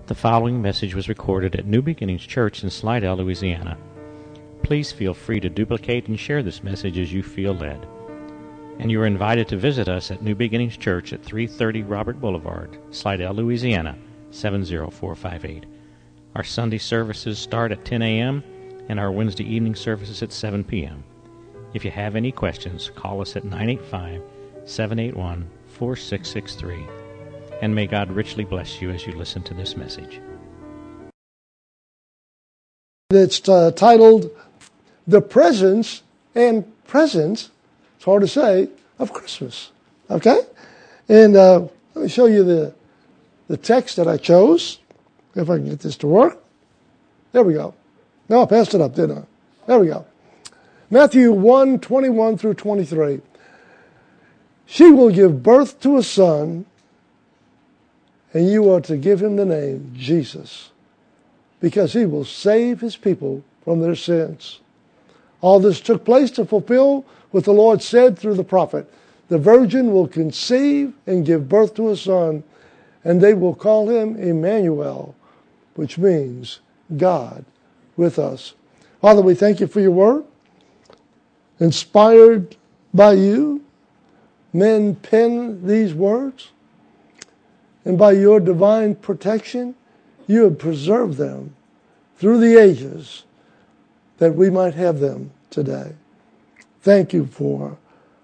The following message was recorded at New Beginnings Church in Slidell, Louisiana. Please feel free to duplicate and share this message as you feel led. And you are invited to visit us at New Beginnings Church at 330 Robert Boulevard, Slidell, Louisiana, 70458. Our Sunday services start at 10 a.m. and our Wednesday evening services at 7 p.m. If you have any questions, call us at 985-781-4663. And may God richly bless you as you listen to this message. It's titled, The Presence and Presence, it's hard to say, of Christmas. Okay? And let me show you the text that I chose, if I can get this to work. There we go. No, I passed it up, didn't I? There we go. Matthew 1:21 through 23. She will give birth to a son, and you are to give him the name Jesus, because he will save his people from their sins. All this took place to fulfill what the Lord said through the prophet. The virgin will conceive and give birth to a son, and they will call him Emmanuel, which means God with us. Father, we thank you for your word. Inspired by you, men pen these words. And by your divine protection, you have preserved them through the ages that we might have them today. Thank you for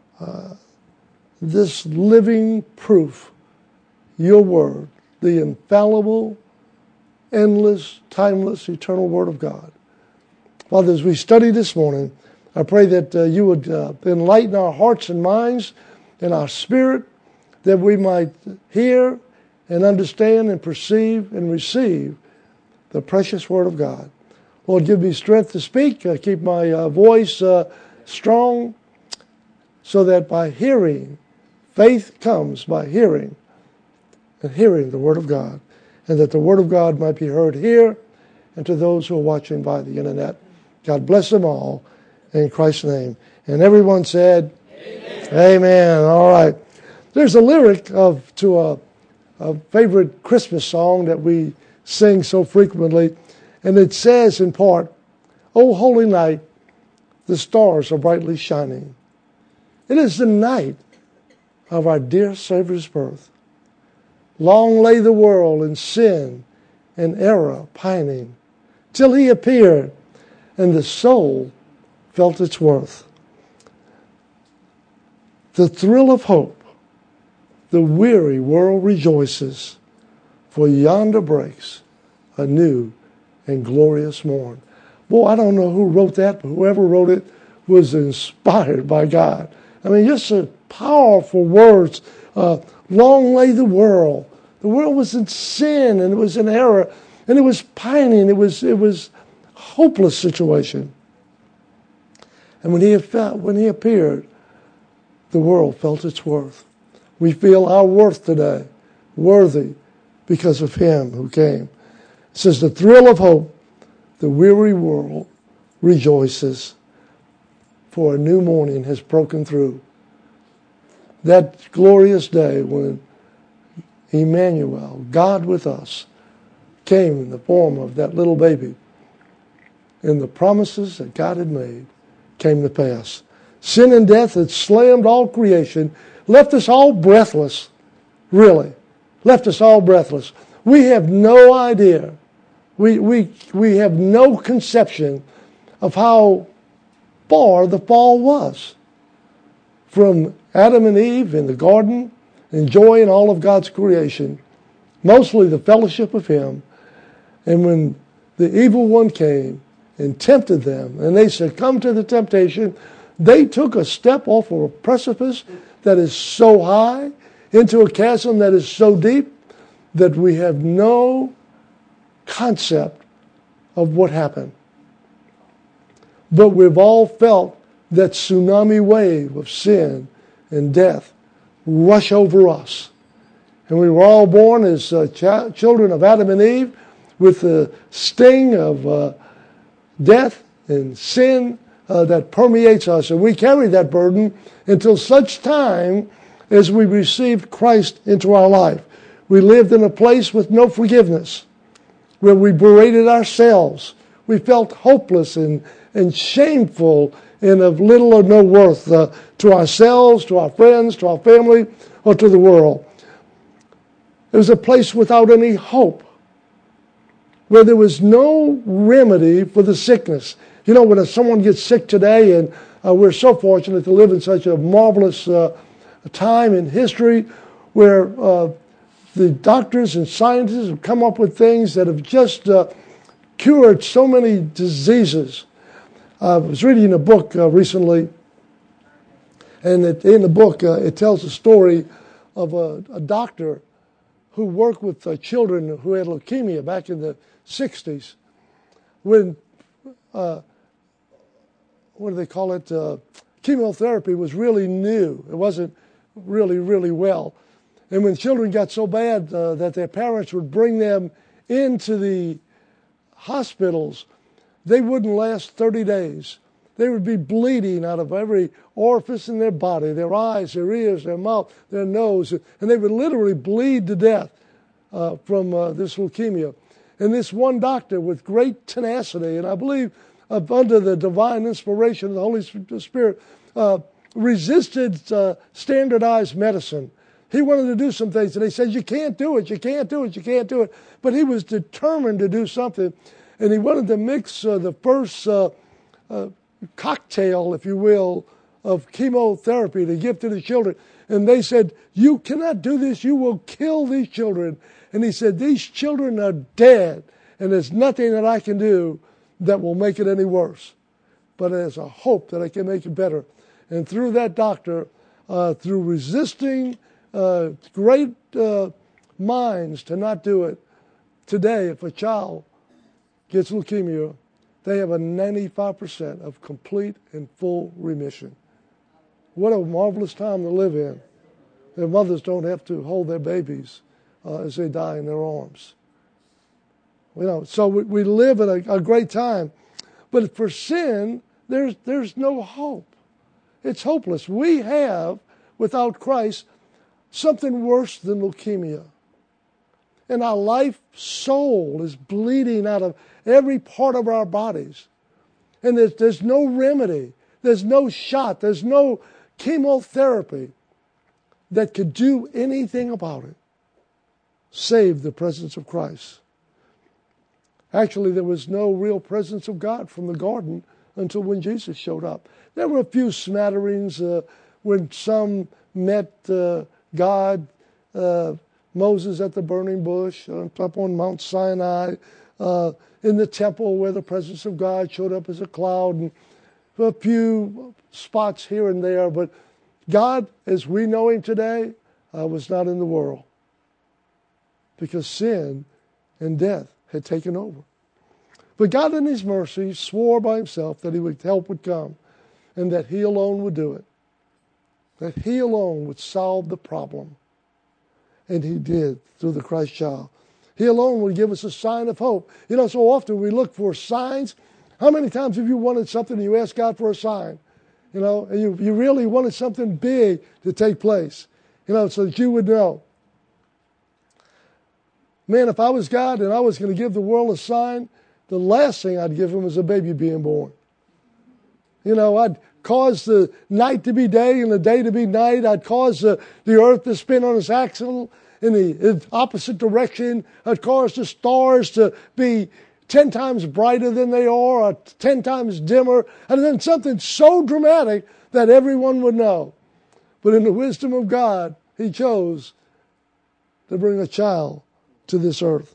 this living proof, your word, the infallible, endless, timeless, eternal word of God. Father, as we study this morning, I pray that you would enlighten our hearts and minds and our spirit, that we might hear and understand and perceive and receive the precious word of God. Lord, give me strength to speak. Keep my voice strong, so that by hearing, faith comes by hearing, and hearing the word of God, and that the word of God might be heard here and to those who are watching by the internet. God bless them all in Christ's name. And everyone said, Amen. Amen. All right. There's a lyric to a favorite Christmas song that we sing so frequently, and it says in part, "O holy night, the stars are brightly shining. It is the night of our dear Savior's birth. Long lay the world in sin and error pining, till he appeared, and the soul felt its worth. The thrill of hope, the weary world rejoices, for yonder breaks a new and glorious morn." Boy, I don't know who wrote that, but whoever wrote it was inspired by God. I mean, just a powerful words. Long lay the world. The world was in sin, and it was in error, and it was pining. It was a hopeless situation. And when he appeared, the world felt its worth. We feel our worth today, worthy because of him who came. It says, the thrill of hope, the weary world rejoices, for a new morning has broken through. That glorious day when Emmanuel, God with us, came in the form of that little baby, and the promises that God had made came to pass. Sin and death had slammed all creation, left us all breathless, really. Left us all breathless. We have no idea. We have no conception of how far the fall was. From Adam and Eve in the garden, enjoying all of God's creation, mostly the fellowship of him. And when the evil one came and tempted them, and they succumbed to the temptation, they took a step off of a precipice that is so high into a chasm that is so deep that we have no concept of what happened. But we've all felt that tsunami wave of sin and death rush over us. And we were all born as children of Adam and Eve with the sting of death and sin that permeates us. And we carry that burden until such time as we received Christ into our life. We lived in a place with no forgiveness. where we berated ourselves. We felt hopeless and shameful and of little or no worth to ourselves, to our friends, to our family, or to the world. It was a place without any hope, where there was no remedy for the sickness. You know, when someone gets sick today, and we're so fortunate to live in such a marvelous time in history where the doctors and scientists have come up with things that have just cured so many diseases. I was reading a book recently, and in the book it tells the story of a doctor who worked with children who had leukemia back in the 60s when, what do they call it, chemotherapy was really new. It wasn't really well. And when children got so bad that their parents would bring them into the hospitals, they wouldn't last 30 days. They would be bleeding out of every orifice in their body, their eyes, their ears, their mouth, their nose, and they would literally bleed to death from this leukemia. And this one doctor, with great tenacity, and I believe under the divine inspiration of the Holy Spirit, resisted standardized medicine. He wanted to do some things, and they said, you can't do it, you can't do it, you can't do it. But he was determined to do something, and he wanted to mix the first cocktail, if you will, of chemotherapy to give to the children. And they said, you cannot do this, you will kill these children. And he said, these children are dead, and there's nothing that I can do that will make it any worse. But there's a hope that I can make it better. And through that doctor, through resisting great minds to not do it, today, if a child gets leukemia, they have a 95% of complete and full remission. What a marvelous time to live in. Their mothers don't have to hold their babies as they die in their arms. You know, so we live in a great time. But for sin, there's no hope. It's hopeless. We have, without Christ, something worse than leukemia. And our life soul is bleeding out of every part of our bodies. And there's no remedy. There's no shot. There's no chemotherapy that could do anything about it, save the presence of Christ. Actually, there was no real presence of God from the garden until when Jesus showed up. There were a few smatterings when some met God, Moses at the burning bush, up on Mount Sinai, in the temple where the presence of God showed up as a cloud, and a few spots here and there. But God, as we know Him today, was not in the world, because sin and death had taken over. But God in His mercy swore by Himself that help would come, and that He alone would do it, that He alone would solve the problem. And He did through the Christ child. He alone would give us a sign of hope. You know, so often we look for signs. How many times have you wanted something and you asked God for a sign? You know, and you really wanted something big to take place, you know, so that you would know. Man, if I was God and I was going to give the world a sign, the last thing I'd give them is a baby being born. You know, I'd cause the night to be day and the day to be night. I'd cause the earth to spin on its axle in the opposite direction. I'd cause the stars to be 10 times brighter than they are, or 10 times dimmer. And then something so dramatic that everyone would know. But in the wisdom of God, He chose to bring a child to this earth.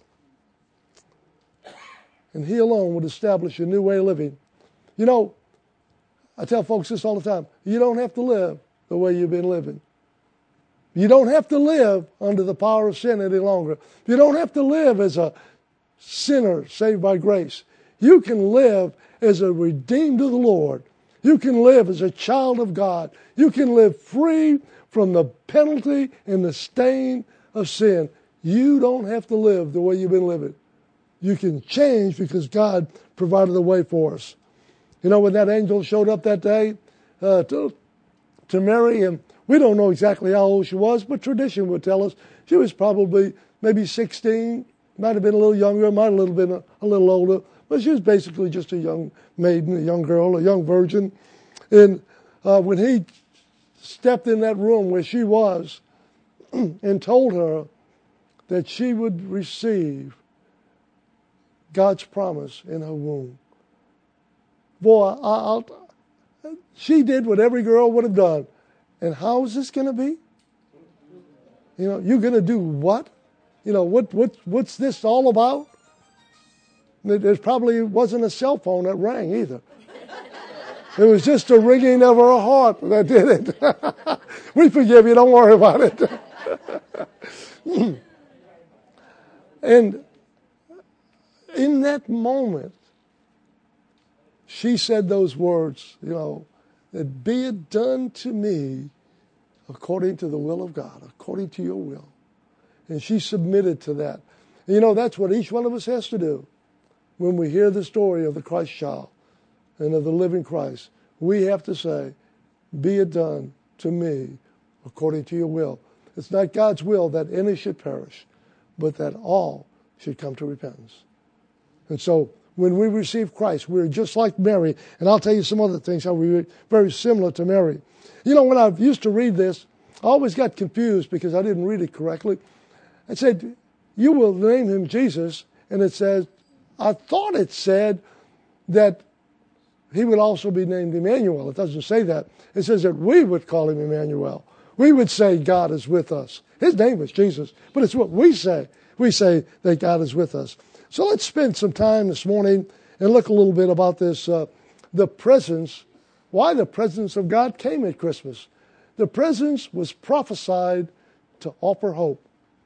And He alone would establish a new way of living. You know, I tell folks this all the time. You don't have to live the way you've been living. You don't have to live under the power of sin any longer. You don't have to live as a sinner saved by grace. You can live as a redeemed of the Lord. You can live as a child of God. You can live free from the penalty and the stain of sin. You don't have to live the way you've been living. You can change because God provided a way for us. You know, when that angel showed up that day to Mary, and we don't know exactly how old she was, but tradition would tell us she was probably maybe 16, Might have been a little younger, might have been a little older, but she was basically just a young maiden, a young girl, a young virgin. And when he stepped in that room where she was and told her that she would receive God's promise in her womb, boy, she did what every girl would have done. And how is this going to be? You know, you're going to do what? You know, what's this all about? There probably wasn't a cell phone that rang either. It was just a ringing of her heart that did it. We forgive you, don't worry about it. And in that moment, she said those words, you know, that be it done to me according to the will of God, according to your will. And she submitted to that. And you know, that's what each one of us has to do when we hear the story of the Christ child and of the living Christ. We have to say, be it done to me according to your will. It's not God's will that any should perish, but that all should come to repentance. And so when we receive Christ, we're just like Mary. And I'll tell you some other things how we're very similar to Mary. You know, when I used to read this, I always got confused because I didn't read it correctly. I said, you will name him Jesus. And it says, I thought it said that he would also be named Emmanuel. It doesn't say that. It says that we would call him Emmanuel. We would say God is with us. His name is Jesus, but it's what we say. We say that God is with us. So let's spend some time this morning and look a little bit about this, the presence, why the presence of God came at Christmas. The presence was prophesied to offer hope.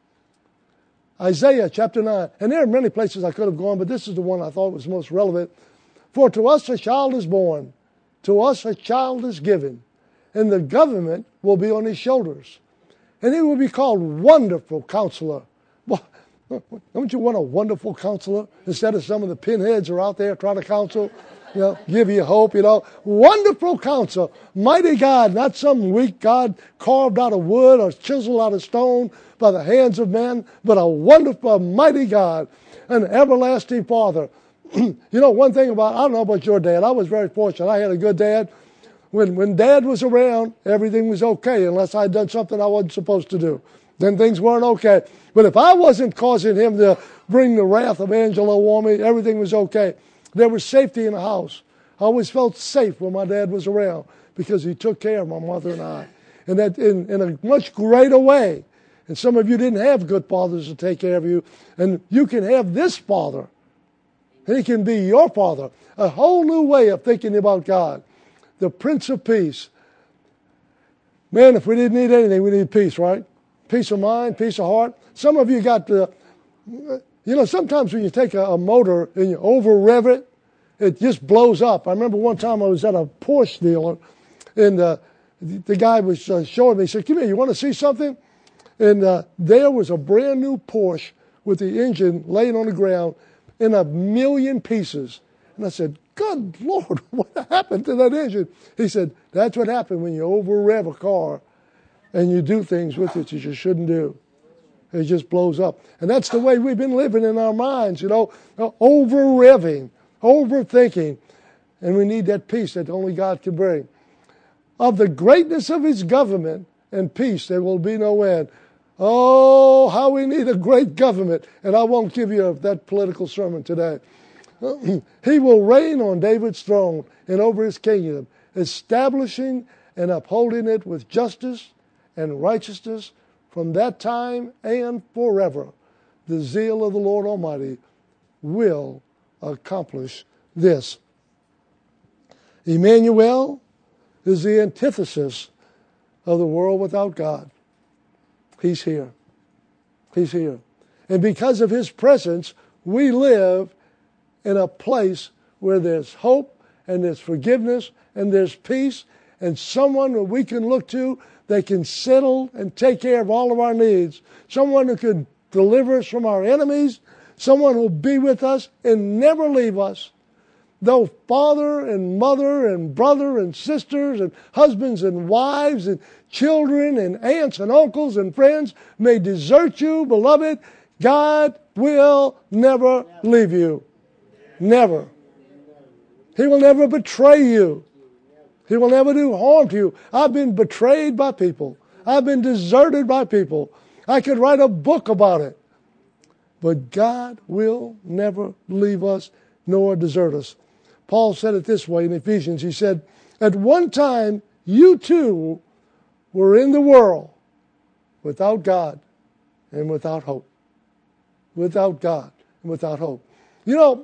Isaiah chapter 9, and there are many places I could have gone, but this is the one I thought was most relevant. For to us a child is born, to us a child is given, and the government will be on his shoulders. And he will be called Wonderful Counselor. Well, don't you want a wonderful counselor instead of some of the pinheads who are out there trying to counsel, you know, give you hope, you know. Wonderful counselor, mighty God, not some weak God carved out of wood or chiseled out of stone by the hands of men, but a wonderful, mighty God, an everlasting Father. You know, one thing about, I don't know about your dad, I was very fortunate. I had a good dad. When Dad was around, everything was okay unless I'd done something I wasn't supposed to do. Then things weren't okay. But if I wasn't causing him to bring the wrath of Angelo on me, everything was okay. There was safety in the house. I always felt safe when my dad was around because he took care of my mother and I. And that in a much greater way. And some of you didn't have good fathers to take care of you. And you can have this father. He can be your father. A whole new way of thinking about God. The Prince of Peace. Man, if we didn't need anything, we need peace, right? Peace of mind, peace of heart. Some of you got the, you know, sometimes when you take a motor and you over-rev it, it just blows up. I remember one time I was at a Porsche dealer, and the guy was showing me, he said, come here, you want to see something? And there was a brand new Porsche with the engine laying on the ground in 1,000,000 pieces. And I said, good Lord, what happened to that engine? He said, that's what happened when you over-rev a car and you do things with it that you shouldn't do. It just blows up. And that's the way we've been living in our minds, you know, over-revving, overthinking. And we need that peace that only God can bring. Of the greatness of his government and peace, there will be no end. Oh, how we need a great government. And I won't give you that political sermon today. He will reign on David's throne and over his kingdom, establishing and upholding it with justice and righteousness from that time and forever. The zeal of the Lord Almighty will accomplish this. Emmanuel is the antithesis of the world without God. He's here. He's here. And because of his presence, we live in a place where there's hope and there's forgiveness and there's peace and someone that we can look to that can settle and take care of all of our needs. Someone who can deliver us from our enemies. Someone who will be with us and never leave us. Though father and mother and brother and sisters and husbands and wives and children and aunts and uncles and friends may desert you, beloved, God will never leave you. Never. He will never betray you. He will never do harm to you. I've been betrayed by people. I've been deserted by people. I could write a book about it. But God will never leave us nor desert us. Paul said it this way in Ephesians. He said, at one time, you too were in the world without God and without hope. Without God and without hope. You know,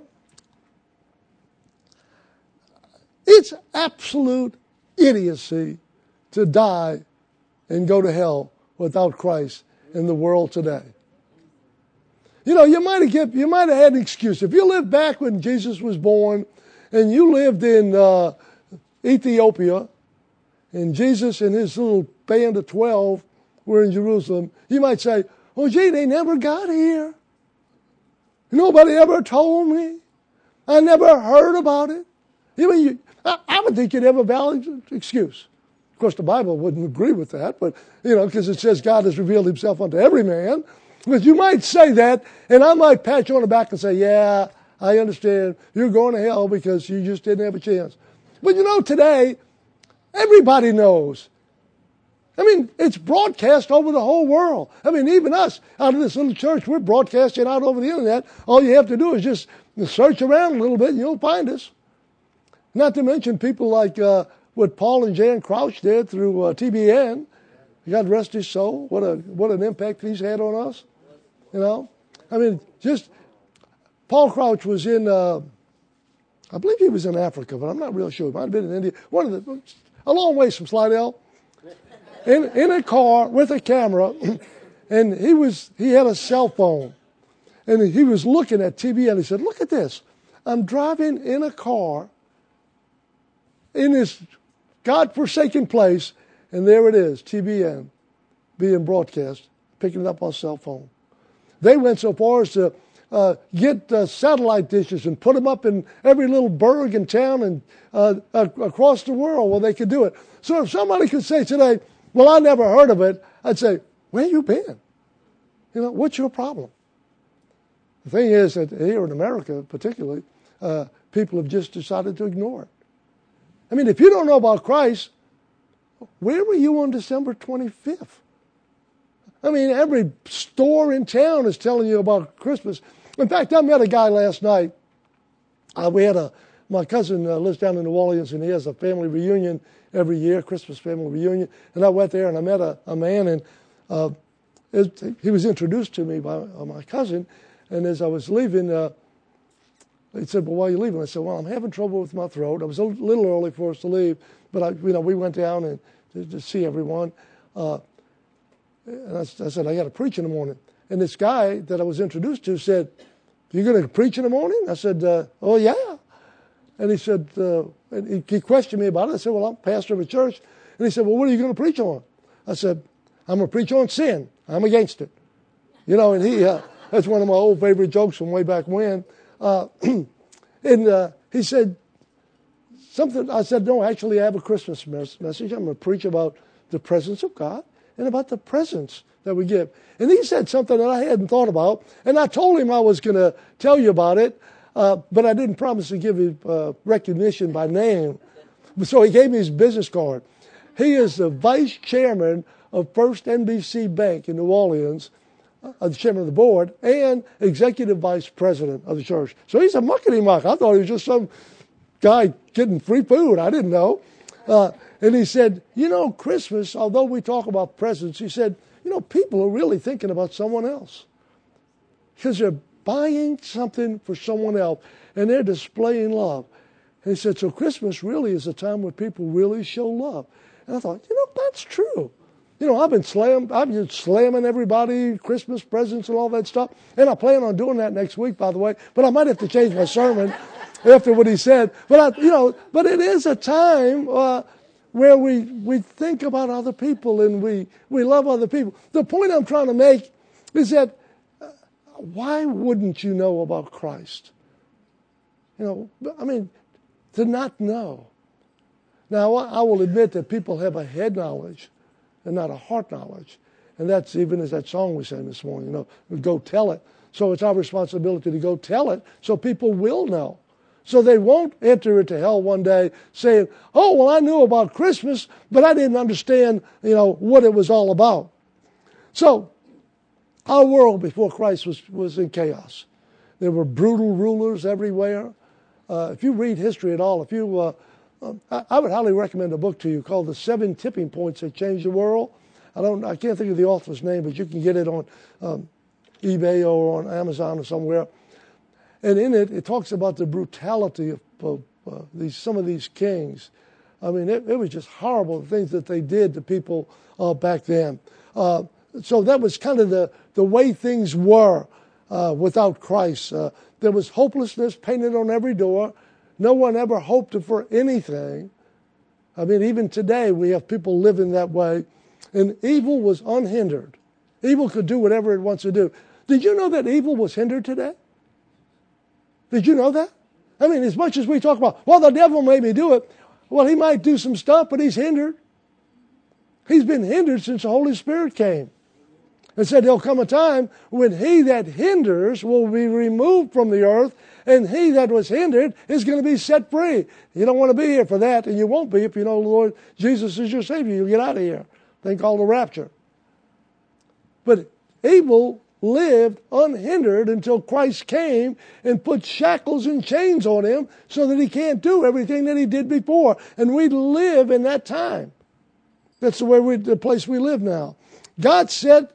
it's absolute idiocy to die and go to hell without Christ in the world today. You know, you might have had an excuse. If you lived back when Jesus was born and you lived in Ethiopia and Jesus and his little band of 12 were in Jerusalem, you might say, oh, gee, they never got here. Nobody ever told me. I never heard about it. I would think you'd have a valid excuse. Of course, the Bible wouldn't agree with that, but, because it says God has revealed himself unto every man. But you might say that, and I might pat you on the back and say, yeah, I understand. You're going to hell because you just didn't have a chance. But today, everybody knows. It's broadcast over the whole world. Even us out of this little church, we're broadcasting out over the internet. All you have to do is just search around a little bit and you'll find us. Not to mention people like what Paul and Jan Crouch did through TBN. God rest his soul. What an impact he's had on us. Paul Crouch was in, I believe he was in Africa, but I'm not real sure. He might have been in India. A long ways from Slidell. In a car with a camera, and he had a cell phone, and he was looking at TV, and he said, look at this. I'm driving in a car in this God-forsaken place, and there it is, TBN, being broadcast, picking it up on cell phone. They went so far as to get satellite dishes and put them up in every little burg and town and across the world where they could do it. So if somebody could say today, well, I never heard of it, I'd say, where you been? What's your problem? The thing is that here in America particularly, people have just decided to ignore it. If you don't know about Christ, where were you on December 25th? Every store in town is telling you about Christmas. In fact, I met a guy last night. My cousin lives down in New Orleans, and he has a family reunion every year, Christmas family reunion. And I went there, and I met a man, and he was introduced to me by my cousin. And as I was leaving, he said, well, why are you leaving? I said, well, I'm having trouble with my throat. It was a little early for us to leave, but we went down and to see everyone. And I said, I got to preach in the morning. And this guy that I was introduced to said, you're going to preach in the morning? I said, oh, yeah. And he said, and he questioned me about it. I said, well, I'm pastor of a church. And he said, well, what are you going to preach on? I said, I'm going to preach on sin. I'm against it. And that's one of my old favorite jokes from way back when. And he said something. I said, no, actually, I have a Christmas message. I'm going to preach about the presence of God and about the presents that we give. And he said something that I hadn't thought about. And I told him I was going to tell you about it, but I didn't promise to give him recognition by name. So he gave me his business card. He is the vice chairman of First NBC Bank in New Orleans, the chairman of the board, and executive vice president of the church. So he's a muckety-muck. I thought he was just some guy getting free food. I didn't know. And he said, Christmas, although we talk about presents, he said, people are really thinking about someone else. Because they're buying something for someone else, and they're displaying love. And he said, so Christmas really is a time when people really show love. And I thought, that's true. I've been slamming everybody, Christmas presents and all that stuff. And I plan on doing that next week, by the way. But I might have to change my sermon after what he said. But but it is a time where we think about other people and we love other people. The point I'm trying to make is that why wouldn't you know about Christ? To not know. Now, I will admit that people have a head knowledge and not a heart knowledge. And that's even as that song we sang this morning, go tell it. So it's our responsibility to go tell it so people will know. So they won't enter into hell one day saying, oh, well, I knew about Christmas, but I didn't understand, what it was all about. So our world before Christ was in chaos. There were brutal rulers everywhere. If you read history at all, I would highly recommend a book to you called The 7 Tipping Points That Changed the World. I can't think of the author's name, but you can get it on eBay or on Amazon or somewhere. And in it, it talks about the brutality of some of these kings. I mean, it was just horrible, the things that they did to people back then. So that was kind of the way things were without Christ. There was hopelessness painted on every door. No one ever hoped for anything. I mean, even today we have people living that way. And evil was unhindered. Evil could do whatever it wants to do. Did you know that evil was hindered today? Did you know that? I mean, as much as we talk about, well, the devil made me do it. Well, he might do some stuff, but he's hindered. He's been hindered since the Holy Spirit came. And said there'll come a time when he that hinders will be removed from the earth, and he that was hindered is going to be set free. You don't want to be here for that, and you won't be if you know the Lord Jesus is your Savior. You'll get out of here. Thing called the rapture. But evil lived unhindered until Christ came and put shackles and chains on him so that he can't do everything that he did before. And we live in that time. That's the place we live now. God set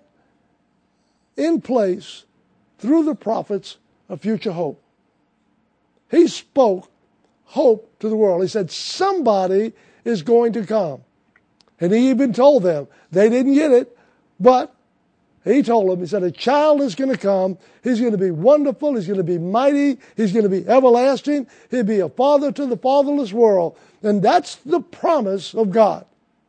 in place through the prophets a future hope. He spoke hope to the world. He said somebody is going to come. And he even told them. They didn't get it, but he told them, he said, a child is going to come. He's going to be wonderful. He's going to be mighty. He's going to be everlasting. He'll be a father to the fatherless world. And that's the promise of God.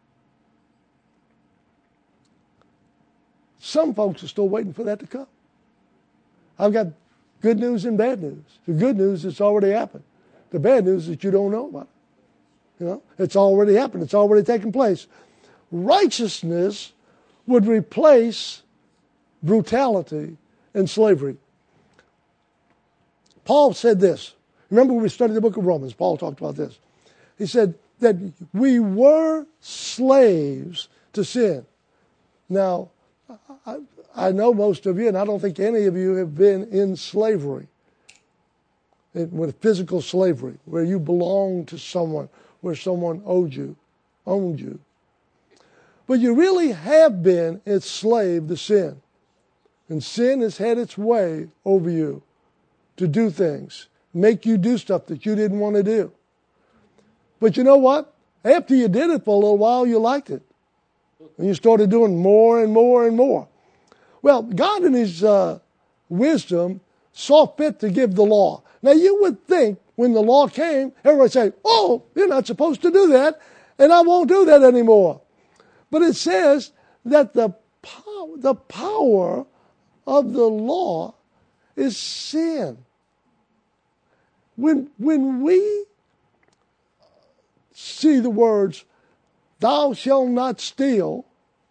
Some folks are still waiting for that to come. I've got good news and bad news. The good news is it's already happened. The bad news is that you don't know about it. It's already happened. It's already taken place. Righteousness would replace brutality and slavery. Paul said this. Remember when we studied the book of Romans, Paul talked about this. He said that we were slaves to sin. Now, I know most of you, and I don't think any of you have been in slavery, with physical slavery, where you belonged to someone, where someone owned you. But you really have been enslaved to sin. And sin has had its way over you to do things, make you do stuff that you didn't want to do. But you know what? After you did it for a little while, you liked it. And you started doing more and more and more. Well, God in his wisdom saw fit to give the law. Now you would think when the law came, everybody would say, oh, you're not supposed to do that, and I won't do that anymore. But it says that the power of the law is sin. When we see the words, thou shalt not steal,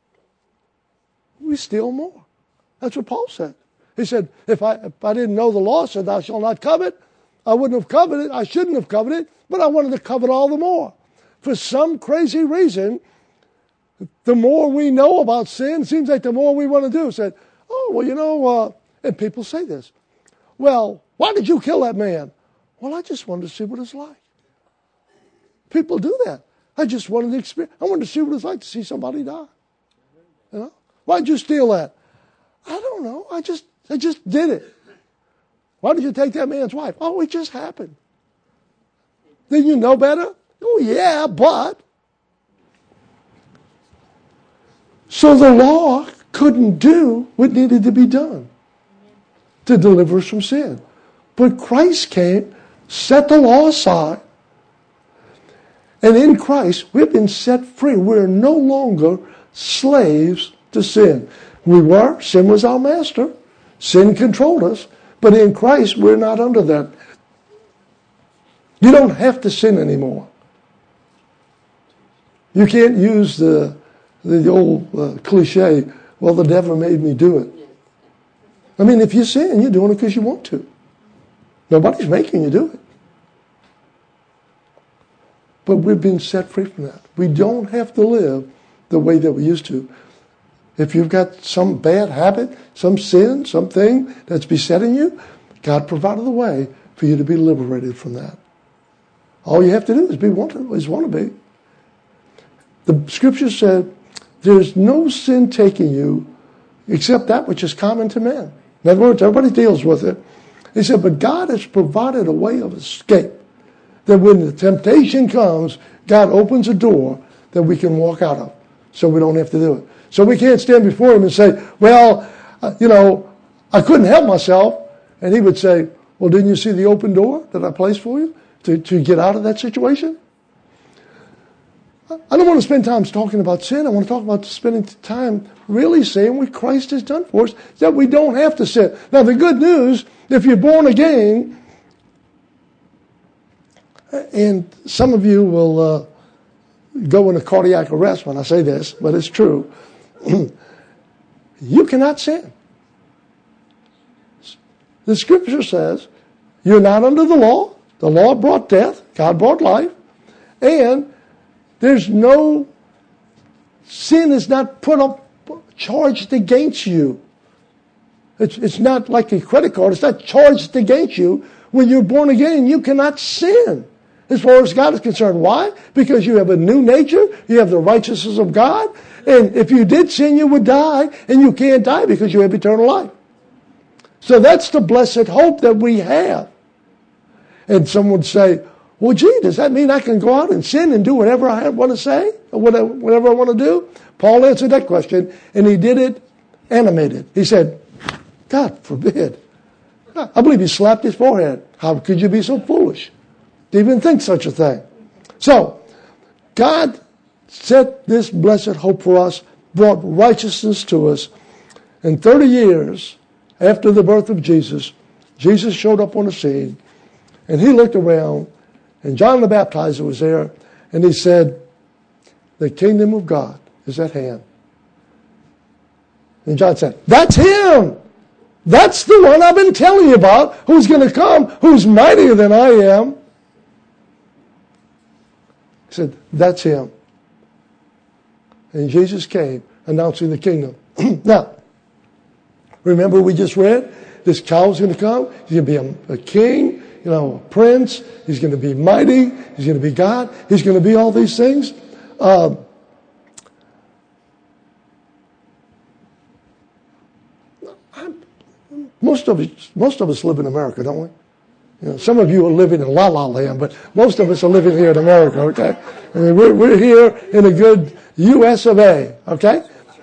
we steal more. That's what Paul said. He said, if I didn't know the law said thou shalt not covet, I wouldn't have coveted. I shouldn't have coveted, but I wanted to covet all the more. For some crazy reason, the more we know about sin, seems like the more we want to do. Said, oh, well, and people say this. Well, why did you kill that man? Well, I just wanted to see what it's like. People do that. I just wanted to experience. I wanted to see what it's like to see somebody die. Why'd you steal that? I don't know. I just did it. Why did you take that man's wife? Oh, it just happened. Then you know better? Oh, yeah, but. So the law couldn't do what needed to be done to deliver us from sin. But Christ came, set the law aside, and in Christ we've been set free. We're no longer slaves to sin. Sin was our master. Sin controlled us. But in Christ we're not under that. You don't have to sin anymore. You can't use the old cliche, Well, the devil made me do it. I mean, if you sin, you're doing it because you want to. Nobody's making you do it. But we've been set free from that. We don't have to live the way that we used to. If you've got some bad habit, some sin, something that's besetting you, God provided a way for you to be liberated from that. All you have to do is want to be. The scripture said, there's no sin taking you except that which is common to men. In other words, everybody deals with it. He said, but God has provided a way of escape. That when the temptation comes, God opens a door that we can walk out of. So we don't have to do it. So we can't stand before him and say, well, I couldn't help myself. And he would say, well, didn't you see the open door that I placed for you to get out of that situation? I don't want to spend time talking about sin. I want to talk about spending time really saying what Christ has done for us, that we don't have to sin. Now, the good news, if you're born again, and some of you will go into cardiac arrest when I say this, but it's true. You cannot sin. The scripture says you're not under the law. The law brought death. God brought life. And there's no sin is not put up, charged against you. It's not like a credit card. It's not charged against you. When you're born again, you cannot sin as far as God is concerned. Why? Because you have a new nature. You have the righteousness of God. And if you did sin, you would die. And you can't die because you have eternal life. So that's the blessed hope that we have. And some would say, well, gee, does that mean I can go out and sin and do whatever I want to say? Or whatever I want to do? Paul answered that question, and he did it animated. He said, God forbid. I believe he slapped his forehead. How could you be so foolish to even think such a thing? So, God set this blessed hope for us, brought righteousness to us. And 30 years after the birth of Jesus, Jesus showed up on the scene, and he looked around, and John the Baptizer was there, and he said, the kingdom of God is at hand. And John said, that's him. That's the one I've been telling you about, who's going to come, who's mightier than I am. He said, that's him. And Jesus came announcing the kingdom. Now, remember we just read, this child's going to come. He's going to be a king, a prince. He's going to be mighty. He's going to be God. He's going to be all these things. Most of us live in America, don't we? Some of you are living in La La Land, but most of us are living here in America, okay? I mean, we're here in a good U.S. of A., okay?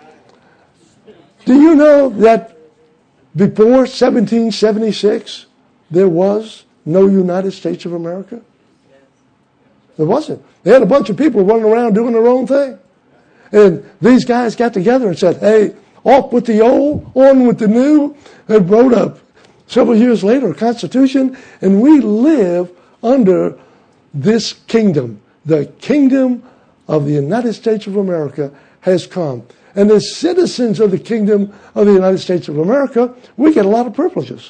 Do you know that before 1776, there was no United States of America? There wasn't. They had a bunch of people running around doing their own thing. And these guys got together and said, hey, off with the old, on with the new, and wrote up several years later a constitution, and we live under this kingdom. The kingdom of the United States of America has come. And as citizens of the kingdom of the United States of America, we get a lot of privileges,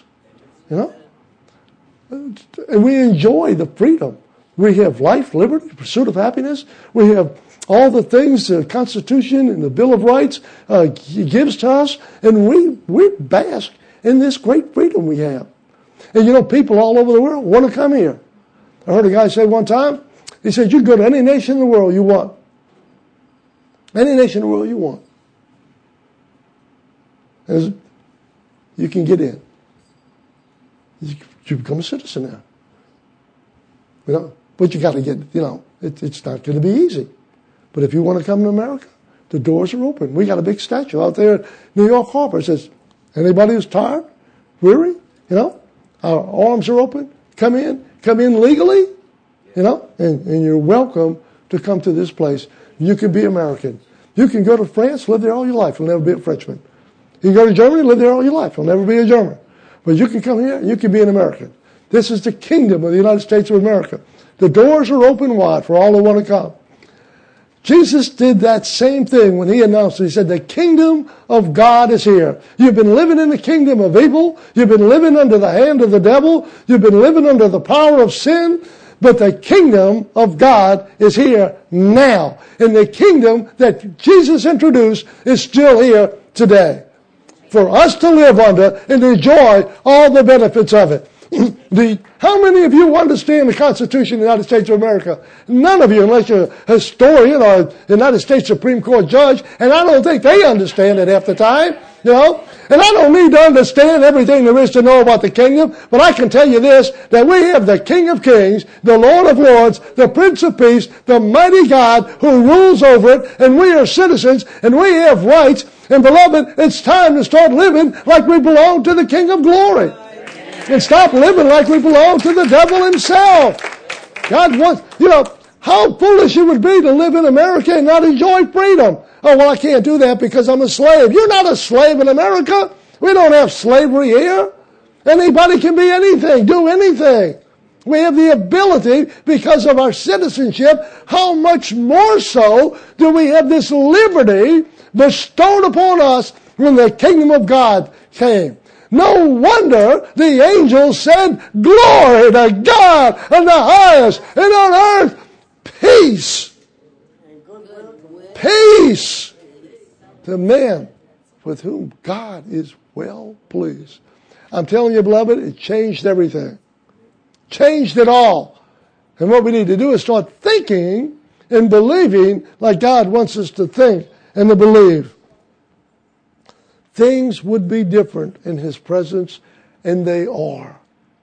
And we enjoy the freedom. We have life, liberty, pursuit of happiness. We have all the things the Constitution and the Bill of Rights gives to us, and we bask in this great freedom we have. And people all over the world want to come here. I heard a guy say one time, he said, you go to any nation in the world you want. Any nation in the world you want. And you can get in. You become a citizen now. But you got to get, it's not going to be easy. But if you want to come to America, the doors are open. We got a big statue out there at New York Harbor. It says, anybody who's tired, weary, our arms are open. Come in legally, and you're welcome to come to this place. You can be American. You can go to France, live there all your life. You'll never be a Frenchman. You can go to Germany, live there all your life. You'll never be a German. But you can come here, and you can be an American. This is the kingdom of the United States of America. The doors are open wide for all who want to come. Jesus did that same thing when he announced it. He said, the kingdom of God is here. You've been living in the kingdom of evil. You've been living under the hand of the devil. You've been living under the power of sin. But the kingdom of God is here now. And the kingdom that Jesus introduced is still here today. For us to live under and enjoy all the benefits of it. How many of you understand the Constitution of the United States of America? None of you, unless you're a historian or a United States Supreme Court judge, and I don't think they understand it half the time, you know. And I don't need to understand everything there is to know about the kingdom, but I can tell you this, that we have the King of Kings, the Lord of Lords, the Prince of Peace, the mighty God who rules over it, and we are citizens, and we have rights, and beloved, it's time to start living like we belong to the King of Glory. And stop living like we belong to the devil himself. God wants, how foolish it would be to live in America and not enjoy freedom. Oh, well, I can't do that because I'm a slave. You're not a slave in America. We don't have slavery here. Anybody can be anything, do anything. We have the ability because of our citizenship. How much more so do we have this liberty bestowed upon us when the kingdom of God came? No wonder the angels said, glory to God in the highest, and on earth, peace. Peace to men with whom God is well pleased. I'm telling you, beloved, it changed everything. Changed it all. And what we need to do is start thinking and believing like God wants us to think and to believe. Things would be different in His presence, and they are.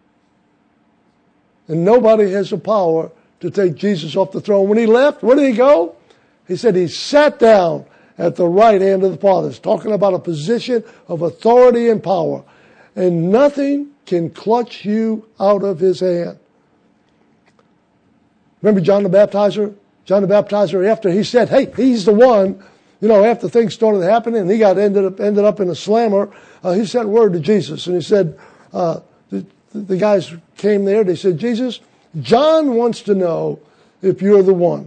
And nobody has the power to take Jesus off the throne. When He left, where did He go? He said He sat down at the right hand of the Father. It's talking about a position of authority and power. And nothing can clutch you out of His hand. Remember John the Baptizer? John the Baptizer, after he said, hey, He's the one, after things started happening and he ended up in a slammer, he sent word to Jesus. And he said, the guys came there, they said, Jesus, John wants to know if you're the one.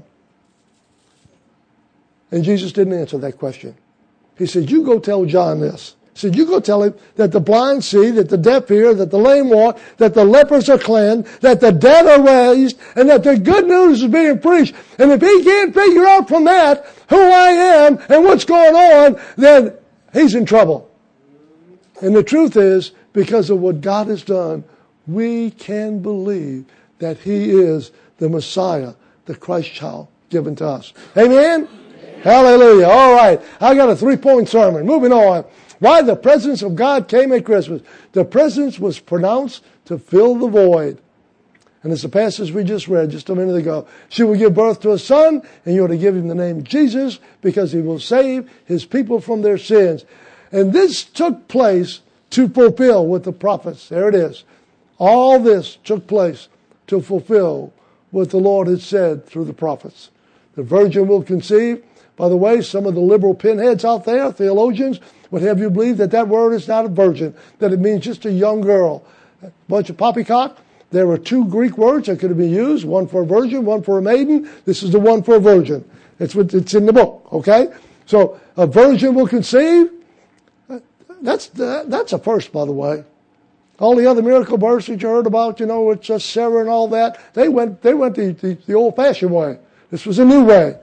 And Jesus didn't answer that question. He said, you go tell John this. He said, you go tell him that the blind see, that the deaf hear, that the lame walk, that the lepers are cleansed, that the dead are raised, and that the good news is being preached. And if he can't figure out from that who I am and what's going on, then he's in trouble. And the truth is, because of what God has done, we can believe that He is the Messiah, the Christ child given to us. Amen? Hallelujah. All right. I got a 3-point sermon. Moving on. Why the presence of God came at Christmas. The presence was pronounced to fill the void. And it's the passage we just read just a minute ago. She will give birth to a son, and you are to give him the name Jesus, because he will save his people from their sins. And this took place to fulfill what the prophets, there it is. All this took place to fulfill what the Lord had said through the prophets. The virgin will conceive. By the way, some of the liberal pinheads out there, theologians, would have you believe that that word is not a virgin, that it means just a young girl. A bunch of poppycock. There were 2 Greek words that could have been used, one for a virgin, one for a maiden. This is the one for a virgin. It's in the book, okay? So a virgin will conceive. That's a first, by the way. All the other miracle births that you heard about, with just Sarah and all that, they went the old-fashioned way. This was a new way.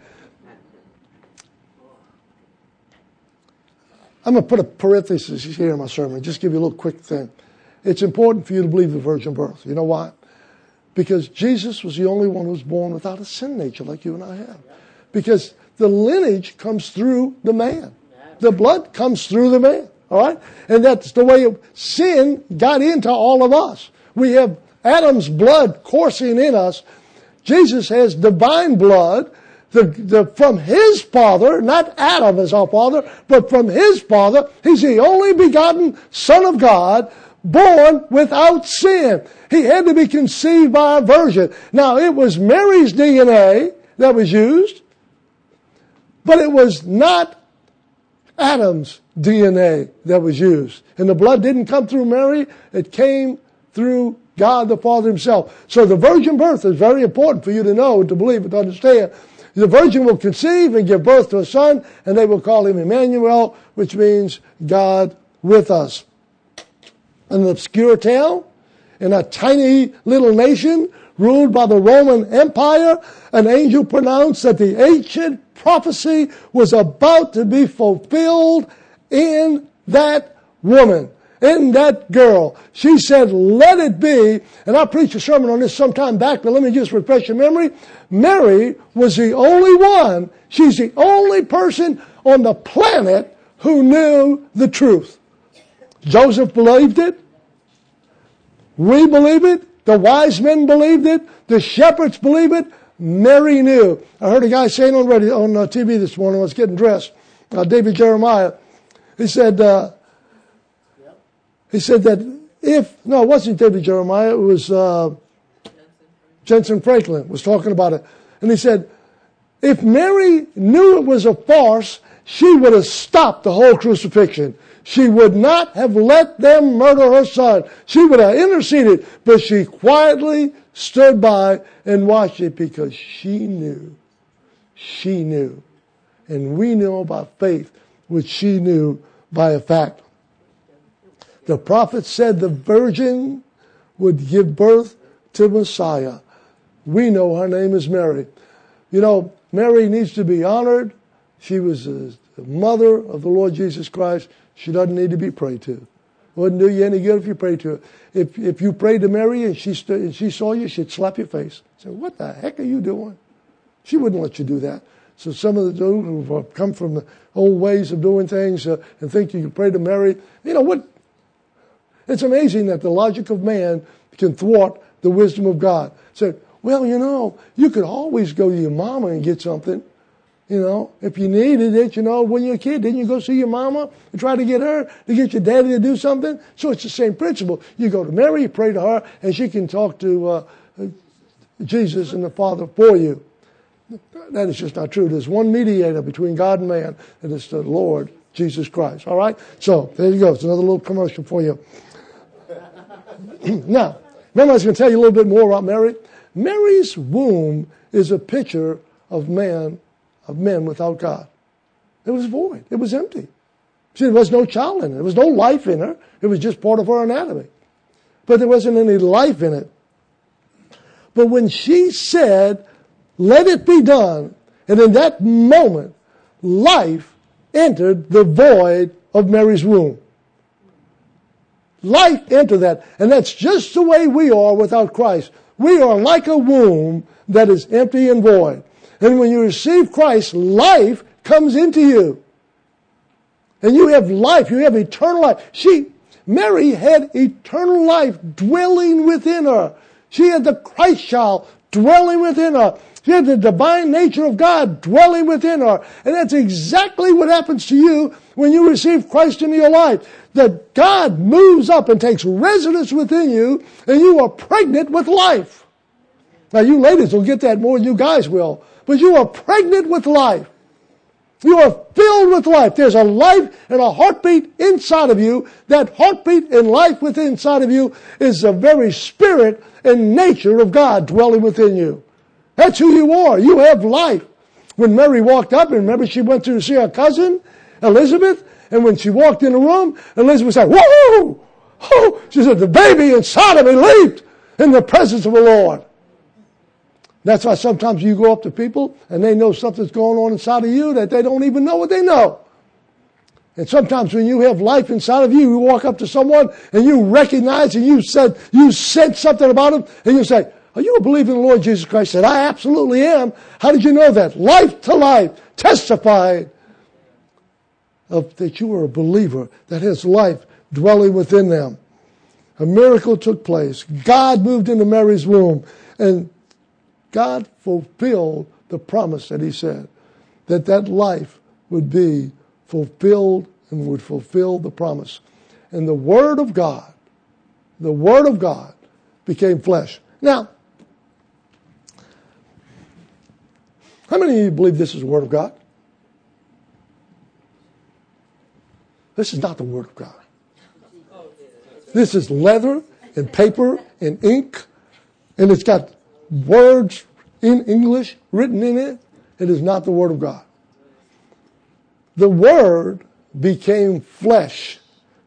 I'm going to put a parenthesis here in my sermon, just give you a little quick thing. It's important for you to believe the virgin birth. You know why? Because Jesus was the only one who was born without a sin nature like you and I have. Because the lineage comes through the man. The blood comes through the man. All right? And that's the way sin got into all of us. We have Adam's blood coursing in us. Jesus has divine blood. From his father, not Adam as our father, but from his father, he's the only begotten Son of God, born without sin. He had to be conceived by a virgin. Now, it was Mary's DNA that was used, but it was not Adam's DNA that was used. And the blood didn't come through Mary, it came through God the Father himself. So the virgin birth is very important for you to know, to believe, and to understand. The virgin will conceive and give birth to a son, and they will call him Emmanuel, which means God with us. An obscure tale in a tiny little nation ruled by the Roman Empire, an angel pronounced that the ancient prophecy was about to be fulfilled in that woman, in that girl. She said, let it be. And I preached a sermon on this some time back, but let me just refresh your memory. Mary was the only one, she's the only person on the planet who knew the truth. Joseph believed it. We believe it. The wise men believed it. The shepherds believed it. Mary knew. I heard a guy saying on TV this morning when I was getting dressed, David Jeremiah. He said that it wasn't David Jeremiah, it was Jensen Franklin was talking about it. And he said, if Mary knew it was a farce, she would have stopped the whole crucifixion. She would not have let them murder her son. She would have interceded, but she quietly stood by and watched it because she knew. She knew. And we know by faith what she knew by a fact. The prophet said the virgin would give birth to Messiah. We know her name is Mary. You know, Mary needs to be honored. She was the mother of the Lord Jesus Christ. She doesn't need to be prayed to. Wouldn't do you any good if you prayed to her. If you prayed to Mary and she saw you, she'd slap your face. Say, what the heck are you doing? She wouldn't let you do that. So some of the who have come from the old ways of doing things and think you can pray to Mary. You know what? It's amazing that the logic of man can thwart the wisdom of God. Say, well, you know, you could always go to your mama and get something. You know, if you needed it, you know, when you're a kid, didn't you go see your mama and try to get her to get your daddy to do something? So it's the same principle. You go to Mary, you pray to her, and she can talk to Jesus and the Father for you. That is just not true. There's one mediator between God and man, and it's the Lord Jesus Christ. All right? So there you go. It's another little commercial for you. Now, remember I was going to tell you a little bit more about Mary. Mary's womb is a picture of men without God. It was void. It was empty. See, there was no child in it. There was no life in her. It was just part of her anatomy. But there wasn't any life in it. But when she said, let it be done, and in that moment, life entered the void of Mary's womb. Life entered that. And that's just the way we are without Christ. We are like a womb that is empty and void. And when you receive Christ, life comes into you. And you have life. You have eternal life. Mary had eternal life dwelling within her. She had the Christ child dwelling within her. She had the divine nature of God dwelling within her. And that's exactly what happens to you when you receive Christ into your life. That God moves up and takes residence within you, and you are pregnant with life. Now, you ladies will get that more than you guys will. But you are pregnant with life. You are filled with life. There's a life and a heartbeat inside of you. That heartbeat and life within inside of you is the very spirit and nature of God dwelling within you. That's who you are. You have life. When Mary walked up, and remember she went to see her cousin, Elizabeth, and when she walked in the room, Elizabeth said, whoa! Oh, she said, the baby inside of me leaped in the presence of the Lord. That's why sometimes you go up to people and they know something's going on inside of you that they don't even know what they know. And sometimes when you have life inside of you, you walk up to someone and you recognize and you said something about them and you say, are you a believer in the Lord Jesus Christ? I said, I absolutely am. How did you know that? Life to life testified that you are a believer that has life dwelling within them. A miracle took place. God moved into Mary's womb, and God fulfilled the promise that he said, that life would be fulfilled and would fulfill the promise. And the Word of God became flesh. Now, how many of you believe this is the Word of God? This is not the Word of God. This is leather and paper and ink, and it's got words in English written in it. It is not the Word of God. The Word became flesh.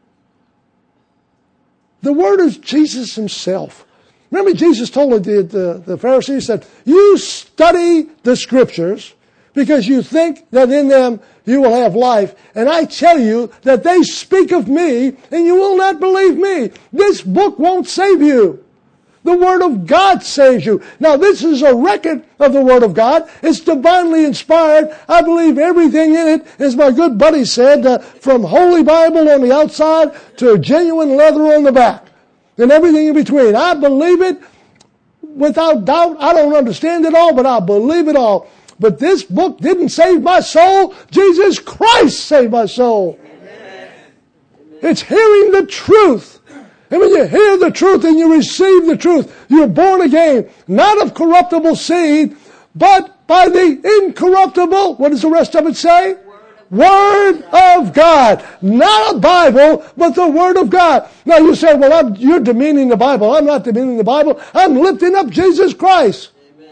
The Word is Jesus himself. Remember Jesus told the Pharisees, he said, you study the Scriptures because you think that in them you will have life. And I tell you that they speak of me and you will not believe me. This book won't save you. The Word of God saves you. Now this is a record of the Word of God. It's divinely inspired. I believe everything in it, as my good buddy said, from Holy Bible on the outside to genuine leather on the back. And everything in between. I believe it without doubt. I don't understand it all, but I believe it all. But this book didn't save my soul. Jesus Christ saved my soul. Amen. It's hearing the truth. And when you hear the truth and you receive the truth, you're born again, not of corruptible seed, but by the incorruptible, what does the rest of it say? Word of God. Not a Bible, but the Word of God. Now you say, well, you're demeaning the Bible. I'm not demeaning the Bible. I'm lifting up Jesus Christ. Amen.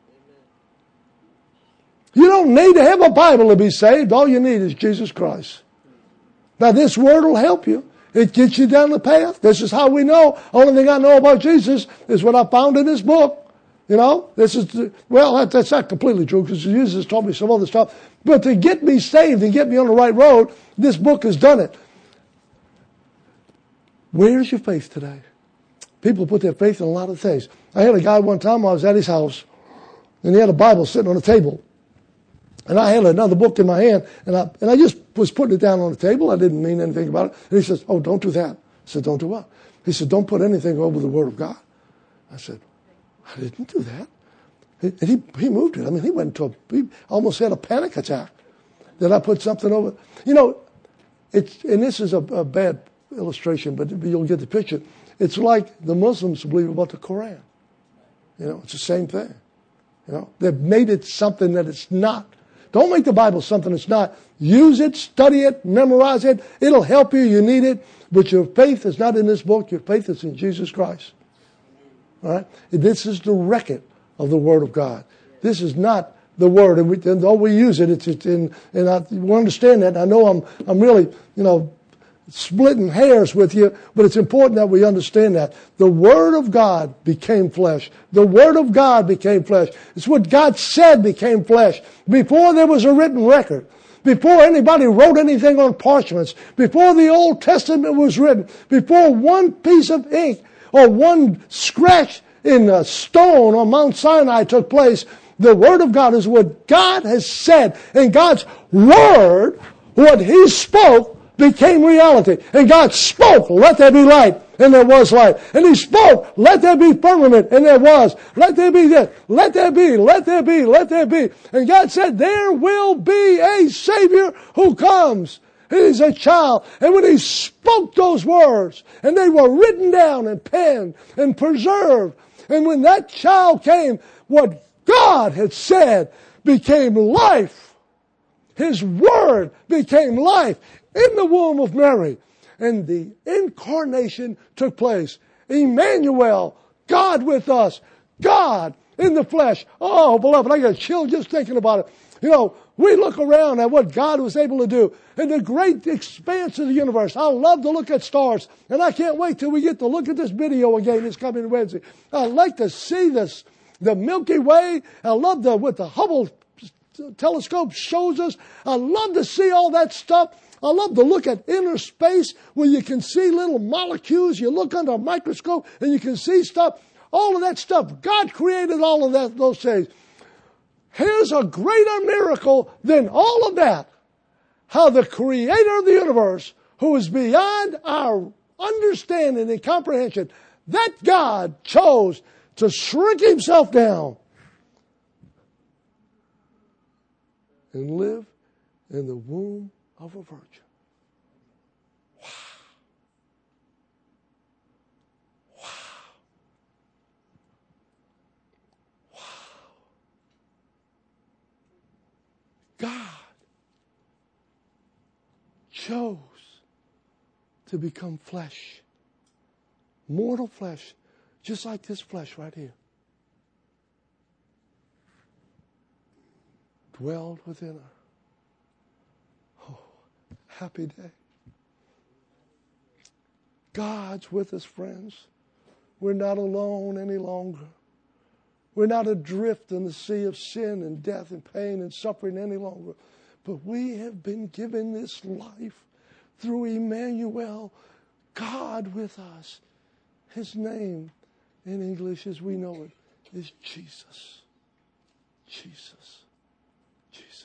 You don't need to have a Bible to be saved. All you need is Jesus Christ. Now this Word will help you. It gets you down the path. This is how we know. Only thing I know about Jesus is what I found in this book. You know, this is, well, that's not completely true because Jesus taught me some other stuff. But to get me saved and get me on the right road, this book has done it. Where's your faith today? People put their faith in a lot of things. I had a guy one time, I was at his house, and he had a Bible sitting on the table. And I had another book in my hand, and I just was putting it down on the table. I didn't mean anything about it. And he says, oh, don't do that. I said, don't do what? He said, don't put anything over the Word of God. I said, I didn't do that. And he moved it. I mean, he almost had a panic attack that I put something over. You know, and this is a bad illustration, but you'll get the picture. It's like the Muslims believe about the Quran. You know, it's the same thing. You know, they've made it something that it's not. Don't make the Bible something it's not. Use it, study it, memorize it. It'll help you. You need it. But your faith is not in this book. Your faith is in Jesus Christ. All right? This is the record of the Word of God. This is not the Word. And though we use it, and I understand that. I know I'm really, splitting hairs with you, but it's important that we understand that. The Word of God became flesh. The Word of God became flesh. It's what God said became flesh. Before there was a written record, before anybody wrote anything on parchments, before the Old Testament was written, before one piece of ink or one scratch in a stone on Mount Sinai took place, the Word of God is what God has said. And God's Word, what He spoke, became reality. And God spoke, let there be light, and there was light. And He spoke, let there be firmament, and there was. Let there be this, let there be, let there be, let there be. And God said, there will be a Savior who comes. He's a child. And when He spoke those words, and they were written down and penned and preserved, and when that child came, what God had said became life. His Word became life in the womb of Mary. And the incarnation took place. Emmanuel, God with us. God in the flesh. Oh, beloved, I get a chill just thinking about it. We look around at what God was able to do in the great expanse of the universe. I love to look at stars, and I can't wait till we get to look at this video again this coming Wednesday. I like to see this, the Milky Way. I love what the Hubble telescope shows us. I love to see all that stuff. I love to look at inner space where you can see little molecules. You look under a microscope and you can see stuff. All of that stuff. God created all of those things. Here's a greater miracle than all of that. How the Creator of the universe, who is beyond our understanding and comprehension, that God chose to shrink Himself down and live in the womb of a virgin. Wow. Wow. Wow. God chose to become flesh. Mortal flesh. Just like this flesh right here. dwelled within her. Oh, happy day. God's with us, friends. We're not alone any longer. We're not adrift in the sea of sin and death and pain and suffering any longer. But we have been given this life through Emmanuel, God with us. His name in English as we know it is Jesus. Jesus. Jesus.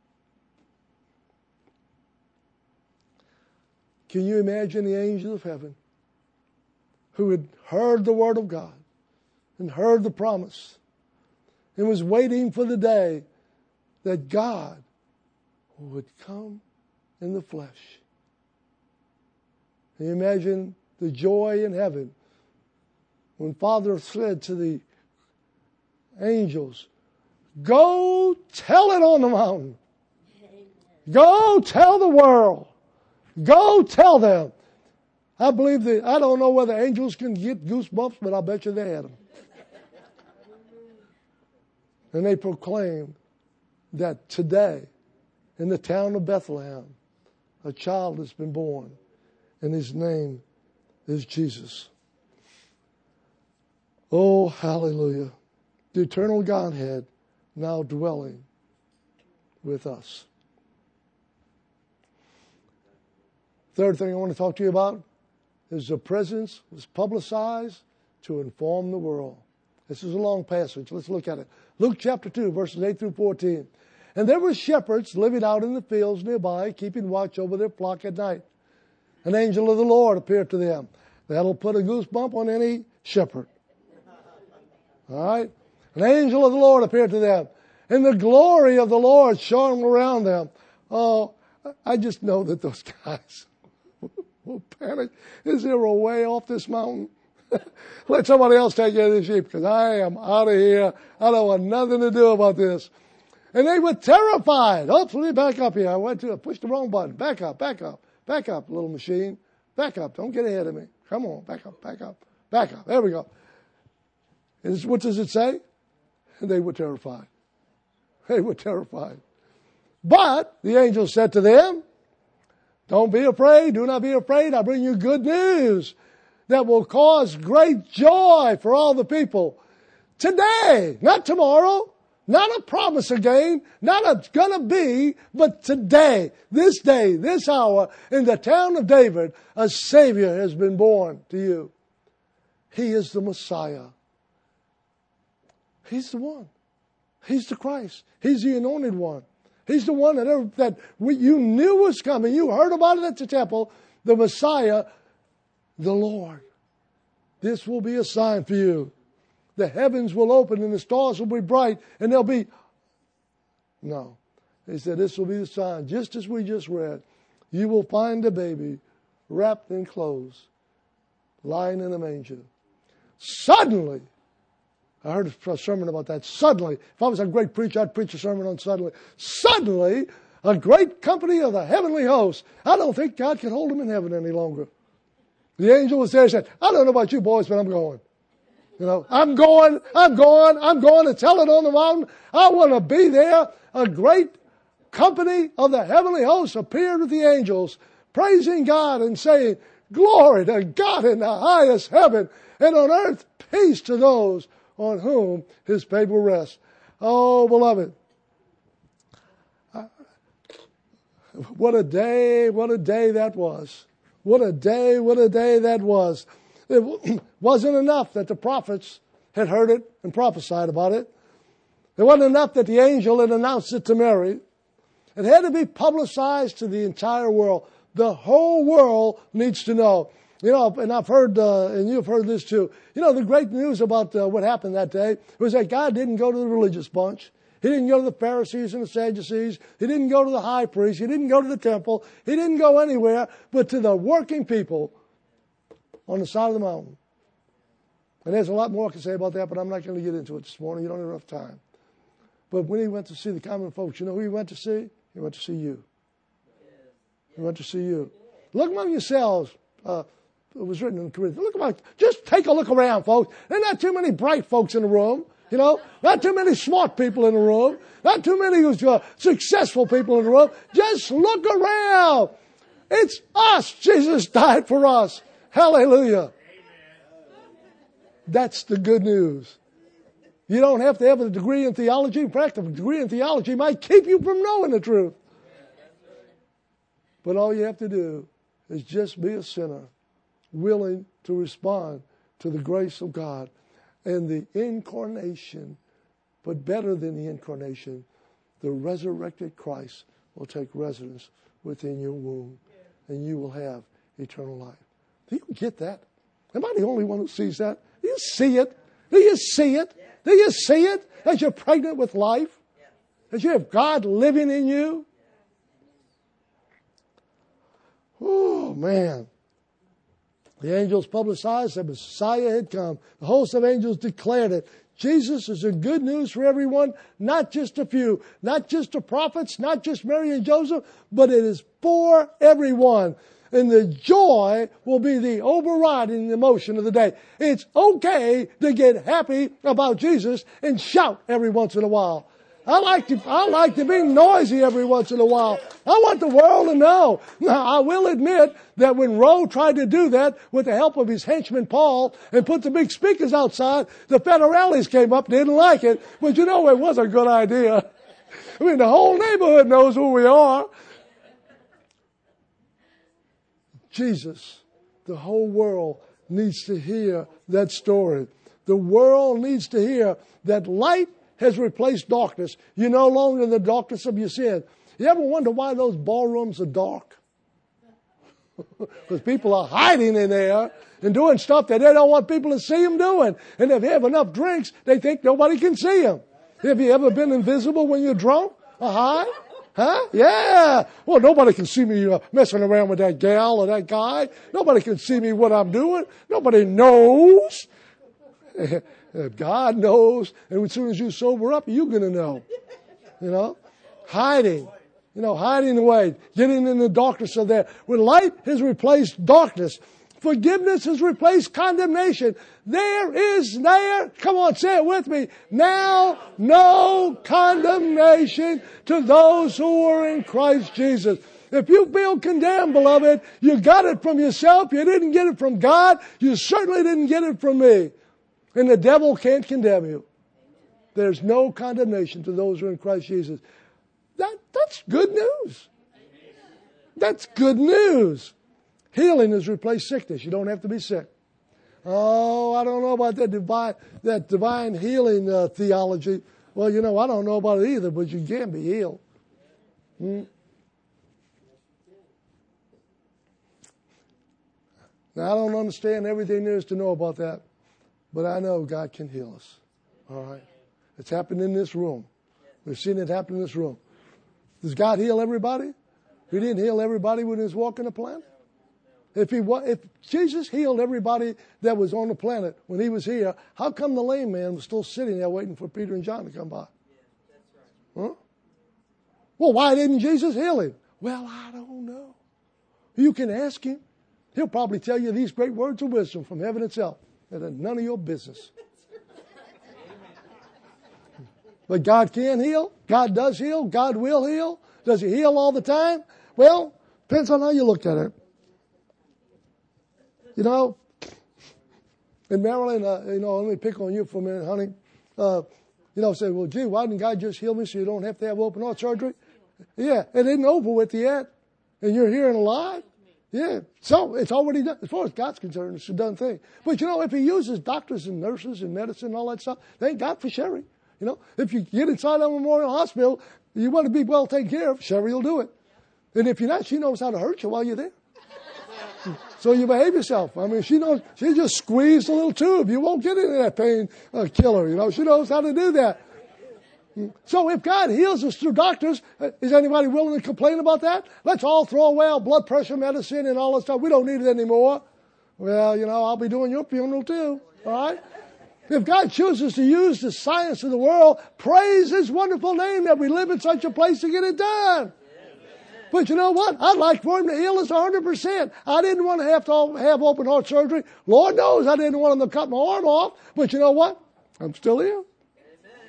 Can you imagine the angel of heaven who had heard the word of God and heard the promise and was waiting for the day that God would come in the flesh? Can you imagine the joy in heaven when Father said to the angels, go tell it on the mountain. Go tell the world. Go tell them. I believe that, I don't know whether angels can get goosebumps, but I bet you they had them. And they proclaimed that today, in the town of Bethlehem, a child has been born, and his name is Jesus. Oh, hallelujah. The eternal Godhead now dwelling with us. Third thing I want to talk to you about is the presence was publicized to inform the world. This is a long passage. Let's look at it. Luke chapter 2, verses 8 through 14. And there were shepherds living out in the fields nearby, keeping watch over their flock at night. An angel of the Lord appeared to them. That'll put a goosebump on any shepherd. All right? An angel of the Lord appeared to them. And the glory of the Lord shone around them. Oh, I just know that those guys will panic. Is there a way off this mountain? Let somebody else take care of the sheep, because I am out of here. I don't want nothing to do about this. And they were terrified. Oops, let me back up here. I pushed the wrong button. Back up, little machine. Back up. Don't get ahead of me. Come on, back up. There we go. And what does it say? They were terrified. But the angel said to them, don't be afraid. Do not be afraid. I bring you good news that will cause great joy for all the people. Today, not tomorrow, not a promise again, not a gonna be, but today, this day, this hour, in the town of David, a Savior has been born to you. He is the Messiah. He's the one. He's the Christ. He's the anointed one. He's the one that you knew was coming. You heard about it at the temple. The Messiah, the Lord. This will be a sign for you. The heavens will open and the stars will be bright and there'll be... No. He said this will be the sign. Just as we just read, you will find a baby wrapped in clothes, lying in a manger. Suddenly, I heard a sermon about that. Suddenly, if I was a great preacher, I'd preach a sermon on suddenly. Suddenly, a great company of the heavenly hosts. I don't think God can hold them in heaven any longer. The angel was there and said, I don't know about you boys, but I'm going. I'm going to tell it on the mountain. I want to be there. A great company of the heavenly hosts appeared with the angels, praising God and saying, glory to God in the highest heaven, and on earth peace to those on whom his favor rests. Oh, beloved. What a day that was. What a day that was. It wasn't enough that the prophets had heard it and prophesied about it. It wasn't enough that the angel had announced it to Mary. It had to be publicized to the entire world. The whole world needs to know. And I've heard, and you've heard this too. The great news about what happened that day was that God didn't go to the religious bunch. He didn't go to the Pharisees and the Sadducees. He didn't go to the high priest. He didn't go to the temple. He didn't go anywhere but to the working people on the side of the mountain. And there's a lot more I can say about that, but I'm not going to get into it this morning. You don't have enough time. But when he went to see the common folks, you know who he went to see? He went to see you. He went to see you. Look among yourselves. It was written in Corinthians. Just take a look around, folks. There are not too many bright folks in the room. Not too many smart people in the room. Not too many successful people in the room. Just look around. It's us. Jesus died for us. Hallelujah. That's the good news. You don't have to have a degree in theology. In fact, a degree in theology might keep you from knowing the truth. But all you have to do is just be a sinner, willing to respond to the grace of God and the incarnation. But better than the incarnation, the resurrected Christ will take residence within your womb, and you will have eternal life. Do you get that? Am I the only one who sees that? Do you see it? Do you see it? Do you see it as you're pregnant with life? As you have God living in you? Oh, man. The angels publicized that Messiah had come. The host of angels declared it. Jesus is the good news for everyone, not just a few, not just the prophets, not just Mary and Joseph, but it is for everyone. And the joy will be the overriding emotion of the day. It's okay to get happy about Jesus and shout every once in a while. I like to be noisy every once in a while. I want the world to know. Now, I will admit that when Roe tried to do that with the help of his henchman Paul and put the big speakers outside, the federales came up, didn't like it. But it was a good idea. I mean, the whole neighborhood knows who we are. Jesus, the whole world needs to hear that story. The world needs to hear that light has replaced darkness. You're no longer in the darkness of your sin. You ever wonder why those ballrooms are dark? Because people are hiding in there and doing stuff that they don't want people to see them doing. And if you have enough drinks, they think nobody can see them. Have you ever been invisible when you're drunk or high? Huh? Yeah. Well, nobody can see me messing around with that gal or that guy. Nobody can see me what I'm doing. Nobody knows. God knows. And as soon as you sober up, you're going to know. Hiding. Hiding away. Getting in the darkness of that. When light has replaced darkness, forgiveness has replaced condemnation. Come on, say it with me. Now, no condemnation to those who are in Christ Jesus. If you feel condemned, beloved, you got it from yourself. You didn't get it from God. You certainly didn't get it from me. And the devil can't condemn you. There's no condemnation to those who are in Christ Jesus. That's good news. That's good news. Healing has replaced sickness. You don't have to be sick. Oh, I don't know about that divine healing theology. Well, I don't know about it either, but you can be healed. Now, I don't understand everything there is to know about that, but I know God can heal us. All right? It's happened in this room. We've seen it happen in this room. Does God heal everybody? He didn't heal everybody when he was walking the planet. If Jesus healed everybody that was on the planet when he was here, how come the lame man was still sitting there waiting for Peter and John to come by? Huh? Well, why didn't Jesus heal him? Well, I don't know. You can ask him. He'll probably tell you these great words of wisdom from heaven itself that are none of your business. But God can heal. God does heal. God will heal. Does he heal all the time? Well, depends on how you look at it. In Maryland, let me pick on you for a minute, honey. Say, well, gee, why didn't God just heal me so you don't have to have open heart surgery? Yeah, it isn't over with yet. And you're here and alive. Yeah, so it's already done. As far as God's concerned, it's a done thing. But, if he uses doctors and nurses and medicine and all that stuff, thank God for Sherry. If you get inside of Memorial Hospital, you want to be well taken care of, Sherry will do it. And if you're not, she knows how to hurt you while you're there. So you behave yourself. I mean, she just squeezed a little tube. You won't get into that pain killer. She knows how to do that. So if God heals us through doctors, is anybody willing to complain about that? Let's all throw away our blood pressure medicine and all that stuff. We don't need it anymore. Well, I'll be doing your funeral too. All right? If God chooses to use the science of the world, praise his wonderful name that we live in such a place to get it done. But you know what? I'd like for him to heal us 100%. I didn't want to have open heart surgery. Lord knows I didn't want him to cut my arm off. But you know what? I'm still here.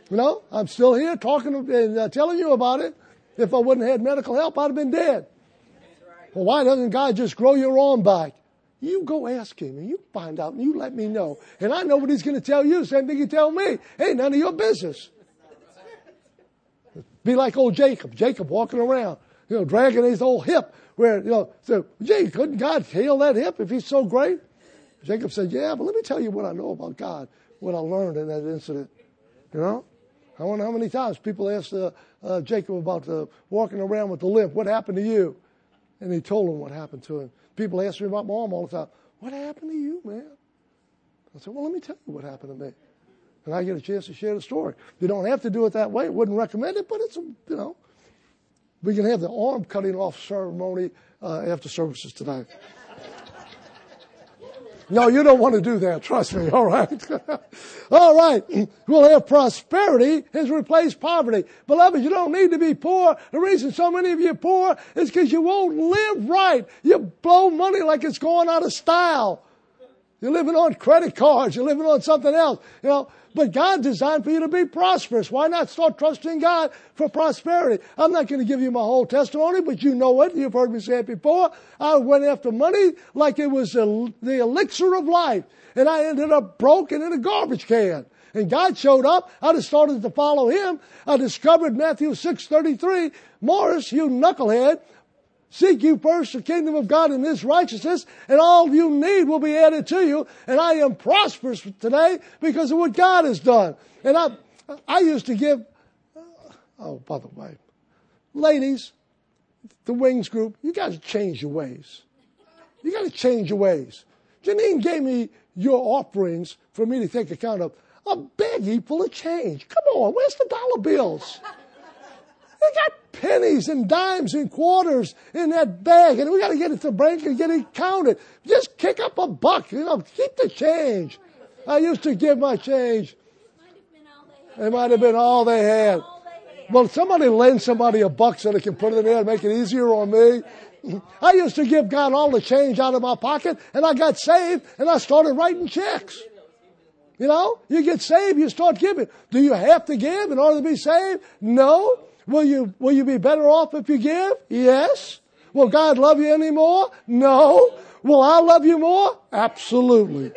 You know, I'm still here talking and telling you about it. If I wouldn't have had medical help, I'd have been dead. Well, why doesn't God just grow your arm back? You go ask him and you find out and you let me know. And I know what he's going to tell you. Same thing he tell me. Ain't none of your business. Be like old Jacob. Jacob walking around, dragging his old hip. Where, so, gee, couldn't God heal that hip if he's so great? Jacob said, yeah, but let me tell you what I know about God, what I learned in that incident. I wonder how many times people asked Jacob about walking around with the limp. What happened to you? And he told them what happened to him. People ask me about my arm all the time. What happened to you, man? I said, well, let me tell you what happened to me. And I get a chance to share the story. You don't have to do it that way. Wouldn't recommend it, but it's, we can have the arm cutting off ceremony after services today. No, you don't want to do that. Trust me. All right. All right. We'll have prosperity has replaced poverty. Beloved, you don't need to be poor. The reason so many of you are poor is because you won't live right. You blow money like it's going out of style. You're living on credit cards. You're living on something else. But God designed for you to be prosperous. Why not start trusting God for prosperity? I'm not going to give you my whole testimony, but you know it. You've heard me say it before. I went after money like it was the elixir of life. And I ended up broke and in a garbage can. And God showed up. I just started to follow him. I discovered Matthew 6:33. Morris, you knucklehead, seek you first the kingdom of God and his righteousness, and all you need will be added to you. And I am prosperous today because of what God has done. And I used to give, by the way, ladies, the Wings group, you got to change your ways. You got to change your ways. Janine gave me your offerings for me to take account of. A baggie full of change. Come on, where's the dollar bills? They got pennies and dimes and quarters in that bag, and we got to get it to the bank and get it counted. Just kick up a buck, keep the change. I used to give my change. It might have been all they had. Well, somebody lend somebody a buck so they can put it in there and make it easier on me. I used to give God all the change out of my pocket, and I got saved, and I started writing checks. You get saved, you start giving. Do you have to give in order to be saved? No. Will you be better off if you give? Yes. Will God love you any more? No. Will I love you more? Absolutely.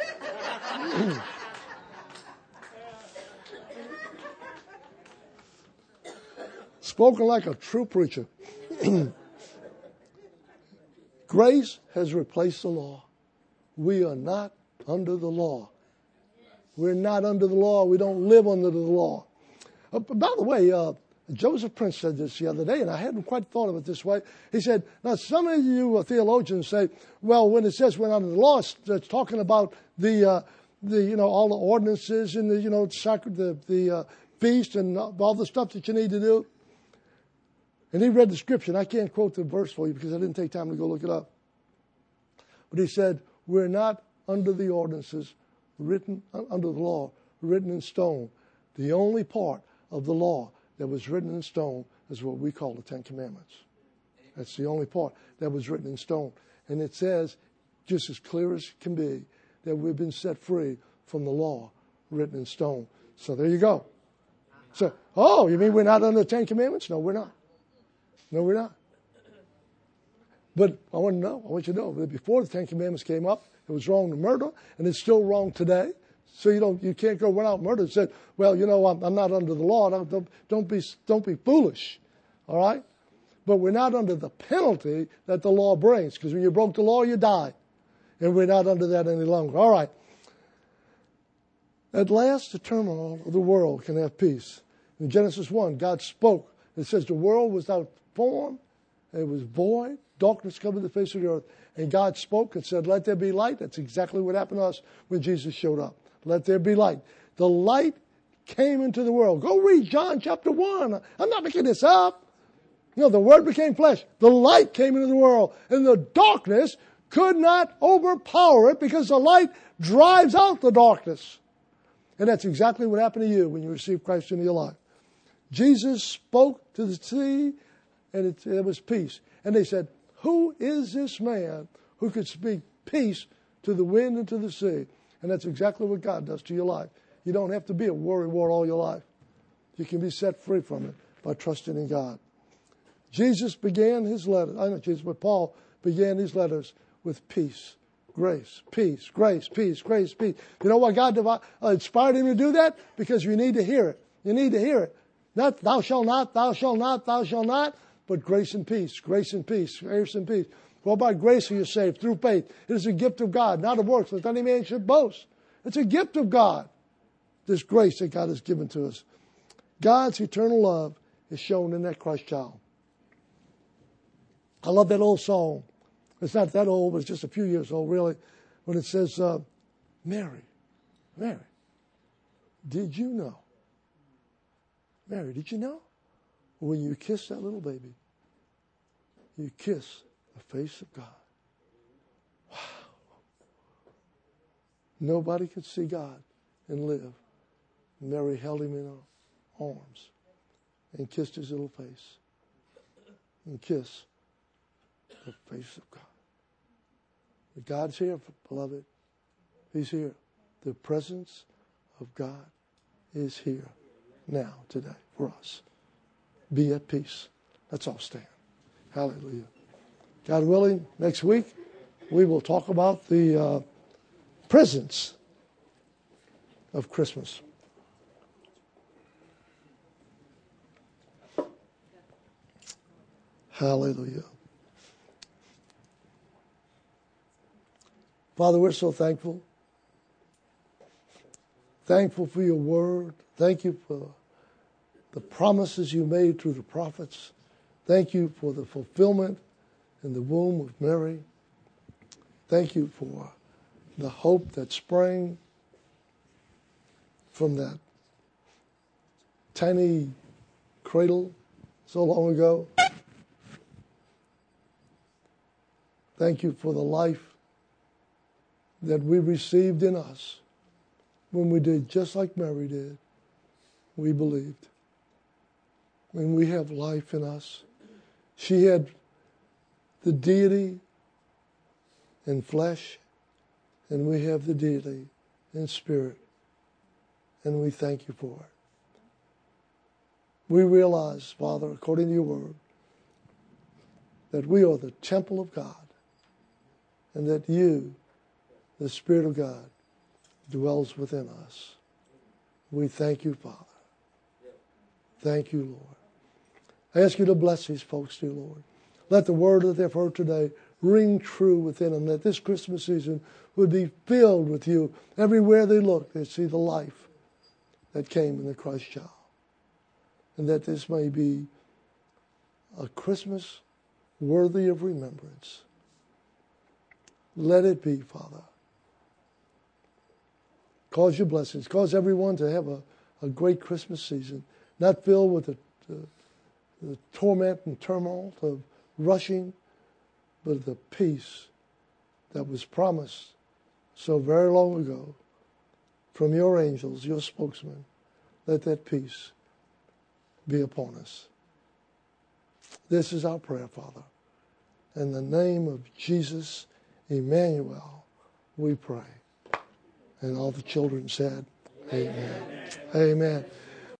Spoken like a true preacher. Grace has replaced the law. We are not under the law. We're not under the law. We don't live under the law. By the way, Joseph Prince said this the other day, and I hadn't quite thought of it this way. He said, now some of you theologians say, well, when it says we're under the law, it's talking about the all the ordinances and the feast and all the stuff that you need to do. And he read the scripture, and I can't quote the verse for you because I didn't take time to go look it up. But he said, we're not under the ordinances written under the law, written in stone. The only part of the law that was written in stone is what we call the Ten Commandments. That's the only part that was written in stone. And it says, just as clear as can be, that we've been set free from the law written in stone. So there you go. So, you mean we're not under the Ten Commandments? No, we're not. No, we're not. But I want you to know that before the Ten Commandments came up, it was wrong to murder, and it's still wrong today. So you can't go run out and murder and say, well, I'm not under the law. Don't be foolish. All right? But we're not under the penalty that the law brings, because when you broke the law, you died. And we're not under that any longer. All right. At last, the turmoil of the world can have peace. In Genesis 1, God spoke. It says the world was without form, it was void, darkness covered the face of the earth. And God spoke and said, let there be light. That's exactly what happened to us when Jesus showed up. Let there be light. The light came into the world. Go read John chapter 1. I'm not making this up. The Word became flesh. The light came into the world. And the darkness could not overpower it because the light drives out the darkness. And that's exactly what happened to you when you received Christ into your life. Jesus spoke to the sea, and there was peace. And they said, who is this man who could speak peace to the wind and to the sea? And that's exactly what God does to your life. You don't have to be a worrywart all your life. You can be set free from it by trusting in God. Jesus began his letters, I know Jesus, but Paul began his letters with peace, grace, peace, grace, peace, grace, peace. You know why God inspired him to do that? Because you need to hear it. You need to hear it. Not thou shalt not, thou shalt not, thou shalt not, but grace and peace, grace and peace, grace and peace. For by grace are you saved through faith. It is a gift of God, not of works, lest any man should boast. It's a gift of God, this grace that God has given to us. God's eternal love is shown in that Christ child. I love that old song. It's not that old, but it's just a few years old, really, when it says, Mary, did you know? Mary, did you know? When you kiss that little baby, you kiss the face of God. Wow. Nobody could see God and live. Mary held him in her arms and kissed his little face and kissed the face of God. God's here, beloved. He's here. The presence of God is here now, today, for us. Be at peace. Let's all stand. Hallelujah. God willing, next week we will talk about the presents of Christmas. Hallelujah. Father, we're so thankful. Thankful for your word. Thank you for the promises you made through the prophets. Thank you for the fulfillment in the womb of Mary. Thank you for the hope that sprang from that tiny cradle so long ago. Thank you for the life that we received in us when we did just like Mary did. We believed. When we have life in us. She had the deity in flesh, and we have the deity in spirit. And we thank you for it. We realize, Father, according to your word, that we are the temple of God, and that you, the Spirit of God, dwells within us. We thank you, Father. Thank you, Lord. I ask you to bless these folks, dear Lord. Let the word that they've heard today ring true within them, that this Christmas season would be filled with you. Everywhere they look, they see the life that came in the Christ child. And that this may be a Christmas worthy of remembrance. Let it be, Father. Cause your blessings. Cause everyone to have a great Christmas season, not filled with the torment and turmoil of rushing, but the peace that was promised so very long ago from your angels, your spokesman. Let that peace be upon us. This is our prayer, Father. In the name of Jesus, Emmanuel, we pray. And all the children said, Amen. Amen. Amen.